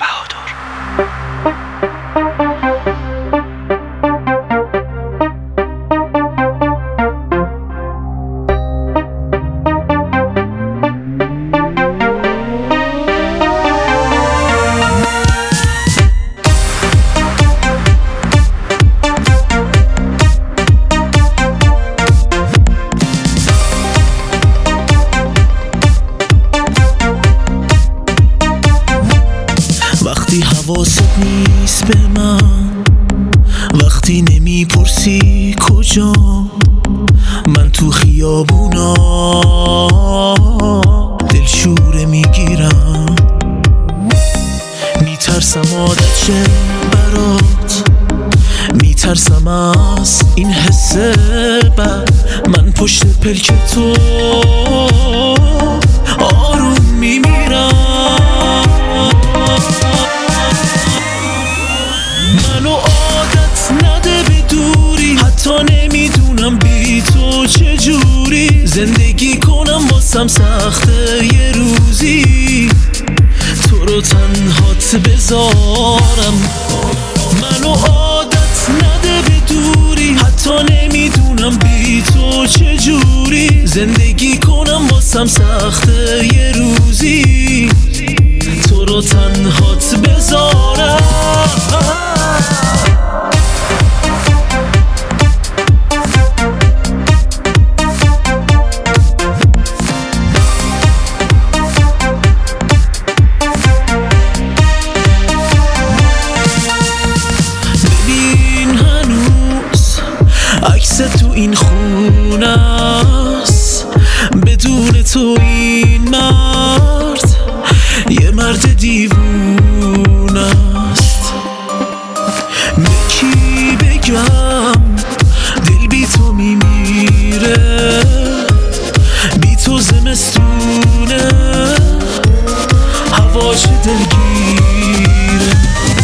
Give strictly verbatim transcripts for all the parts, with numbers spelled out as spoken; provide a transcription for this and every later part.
بهادر. وقتی حواست نیست به من، وقتی نمیپرسی کجا، من تو خیابونا دلشوره میگیرم، میترسم عادت شه برات، میترسم از این حس بد، من پشت پلک تو آروم میمیرم. منو عادت نده به دوری، حتی نمیدونم بی تو چجوری زندگی کنم، واسم سخته یه روزی تو رو تنهات بذارم. منو عادت نده به دوری، حتی نمیدونم بی تو چجوری زندگی کنم، واسم سخته یه روزی تو رو تنهات بذارم. عکس تو این خونه است، بدون تو این مرد یه مرد دیوونه است. به کی بگم دل بی تو میمیره، بی تو زمستونه هواش دلگیره.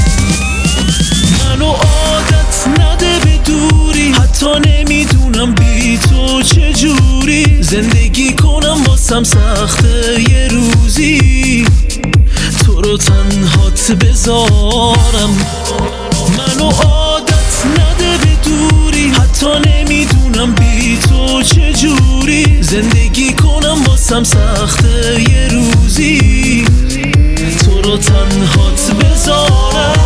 منو عادت نده به دوری، حتی نمیدونم بی تو چجوری زندگی کنم، واسم سخته یه روزی تو رو تنهات بذارم. منو عادت نده به دوری، حتی نمیدونم بی تو چجوری زندگی کنم، واسم سخته یه روزی تو رو تنهات بذارم.